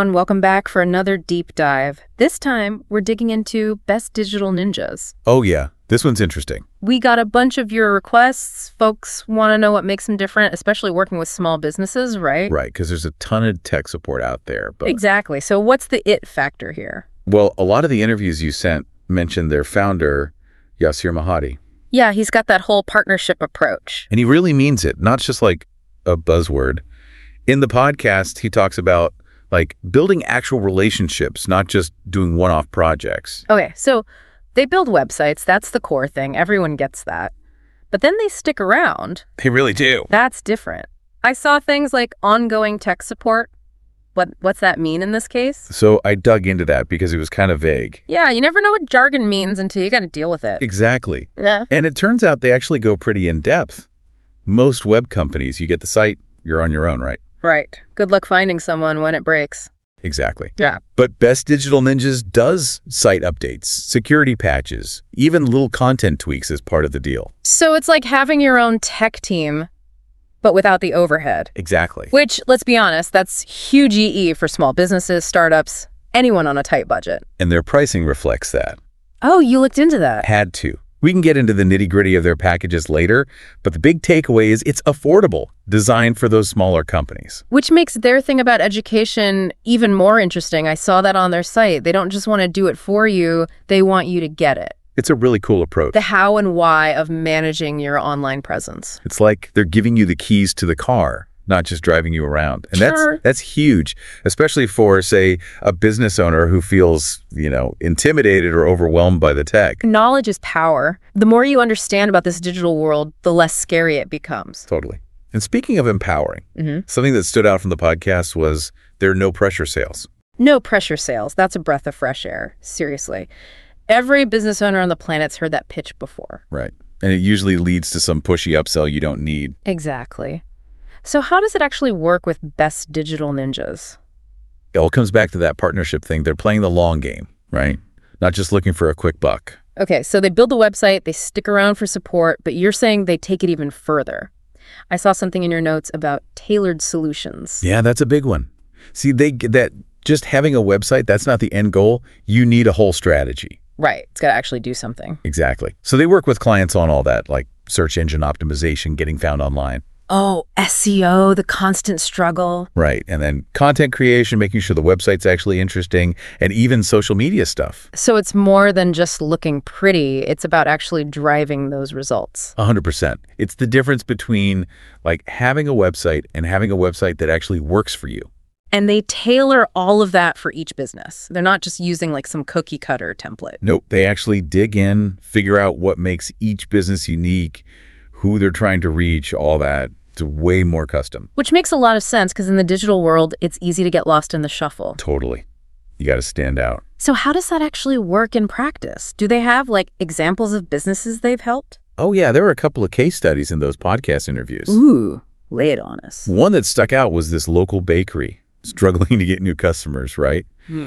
everyone. Welcome back for another deep dive. This time, we're digging into Best Digital Ninjas. Oh, yeah. This one's interesting. We got a bunch of your requests. Folks want to know what makes them different, especially working with small businesses, right? Right, because there's a ton of tech support out there. But Exactly. So what's the it factor here? Well, a lot of the interviews you sent mentioned their founder, Yasir Mahadi. Yeah, he's got that whole partnership approach. And he really means it, not just like a buzzword. In the podcast, he talks about like building actual relationships, not just doing one-off projects. Okay, so they build websites. That's the core thing. Everyone gets that. But then they stick around. They really do. That's different. I saw things like ongoing tech support. What's that mean in this case? So I dug into that because it was kind of vague. Yeah, you never know what jargon means until you got to deal with it. Exactly. Yeah. And it turns out they actually go pretty in-depth. Most web companies, you get the site, you're on your own, right? Right. Good luck finding someone when it breaks. Exactly. Yeah. But Best Digital Ninjas does site updates, security patches, even little content tweaks as part of the deal. So it's like having your own tech team, but without the overhead. Exactly. Which, let's be honest, that's huge EE for small businesses, startups, anyone on a tight budget. And their pricing reflects that. Oh, you looked into that. Had to. We can get into the nitty-gritty of their packages later, but the big takeaway is it's affordable, designed for those smaller companies. Which makes their thing about education even more interesting. I saw that on their site. They don't just want to do it for you, they want you to get it. It's a really cool approach. The how and why of managing your online presence. It's like they're giving you the keys to the car, not just driving you around. And Sure. that's huge, especially for, say, a business owner who feels, intimidated or overwhelmed by the tech. Knowledge is power. The more you understand about this digital world, the less scary it becomes. Totally. And speaking of empowering, something that stood out from the podcast was their no-pressure sales. No pressure sales. That's a breath of fresh air. Seriously. Every business owner on the planet's heard that pitch before. Right. And it usually leads to some pushy upsell you don't need. Exactly. So how does it actually work with Best Digital Ninjas? It all comes back to that partnership thing. They're playing the long game, right? Not just looking for a quick buck. Okay, so they build the website, they stick around for support, but you're saying they take it even further. I saw something in your notes about tailored solutions. Yeah, that's a big one. See, that just having a website, that's not the end goal. You need a whole strategy. Right, it's got to actually do something. Exactly. So they work with clients on all that, like search engine optimization, getting found online. Oh, SEO, the constant struggle. Right. And then content creation, making sure the website's actually interesting, and even social media stuff. So it's more than just looking pretty. It's about actually driving those results. 100%. It's the difference between like having a website and having a website that actually works for you. And they tailor all of that for each business. They're not just using like some cookie cutter template. Nope. They actually dig in, figure out what makes each business unique, who they're trying to reach, all that. It's way more custom. Which makes a lot of sense because in the digital world, it's easy to get lost in the shuffle. Totally. You got to stand out. So how does that actually work in practice? Do they have like examples of businesses they've helped? Oh, yeah. There were a couple of case studies in those podcast interviews. Ooh, lay it on us. One that stuck out was this local bakery struggling to get new customers, right?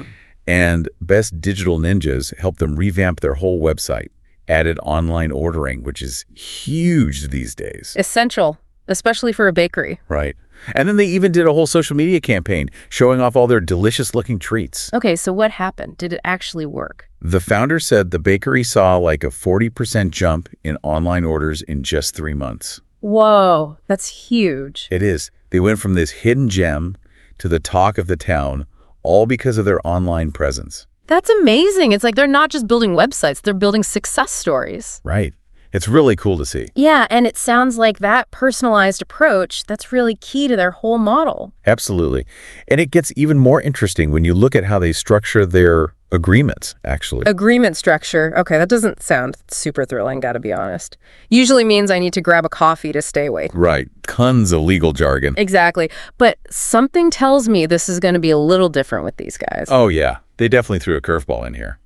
And Best Digital Ninjas helped them revamp their whole website, added online ordering, which is huge these days. Essential, especially for a bakery. Right. And then they even did a whole social media campaign showing off all their delicious looking treats. Okay, so what happened? Did it actually work? The founder said the bakery saw like a 40% jump in online orders in just 3 months. Whoa, that's huge. It is. They went from this hidden gem to the talk of the town, all because of their online presence. That's amazing. It's like they're not just building websites, they're building success stories. Right. It's really cool to see. Yeah, and it sounds like that personalized approach, that's really key to their whole model. Absolutely. And it gets even more interesting when you look at how they structure their agreements, actually. Agreement structure. Okay, that doesn't sound super thrilling, gotta be honest. Usually means I need to grab a coffee to stay awake. Right. Tons of legal jargon. Exactly. But something tells me this is going to be a little different with these guys. Oh, yeah. They definitely threw a curveball in here.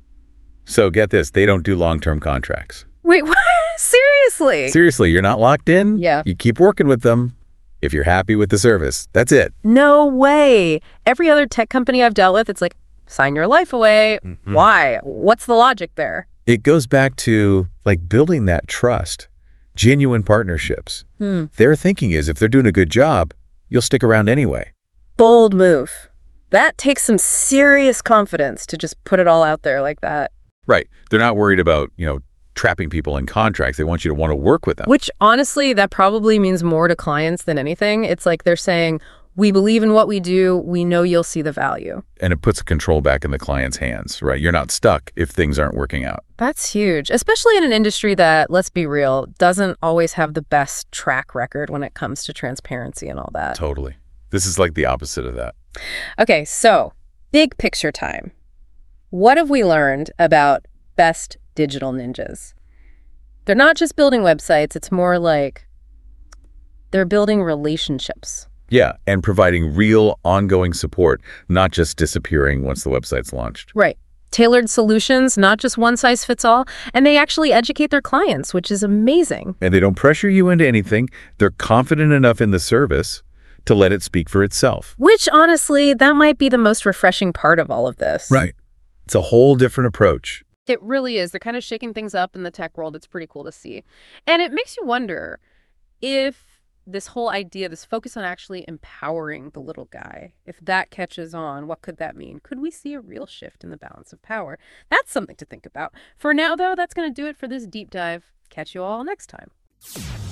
So get this, they don't do long-term contracts. Wait, what? Seriously? Seriously, you're not locked in? Yeah. You keep working with them. If you're happy with the service, that's it. No way. Every other tech company I've dealt with, it's like, sign your life away. Why? What's the logic there? It goes back to like building that trust, genuine partnerships. Their thinking is if they're doing a good job, you'll stick around anyway. Bold move. That takes some serious confidence to just put it all out there like that. Right. They're not worried about, trapping people in contracts. They want you to want to work with them. Which, honestly, that probably means more to clients than anything. It's like they're saying, we believe in what we do. We know you'll see the value. And it puts control back in the client's hands, right? You're not stuck if things aren't working out. That's huge, especially in an industry that, let's be real, doesn't always have the best track record when it comes to transparency and all that. Totally. This is like the opposite of that. Okay, so big picture time. What have we learned about best digital ninjas? They're not just building websites. It's more like they're building relationships. Yeah, and providing real ongoing support, not just disappearing once the website's launched. Right. Tailored solutions, not just one size fits all. And they actually educate their clients, which is amazing. And they don't pressure you into anything. They're confident enough in the service to let it speak for itself. Which, honestly, that might be the most refreshing part of all of this. Right. It's a whole different approach. It really is. They're kind of shaking things up in the tech world. It's pretty cool to see. And it makes you wonder if this whole idea, this focus on actually empowering the little guy, if that catches on, what could that mean? Could we see a real shift in the balance of power? That's something to think about. For now, though, that's going to do it for this deep dive. Catch you all next time.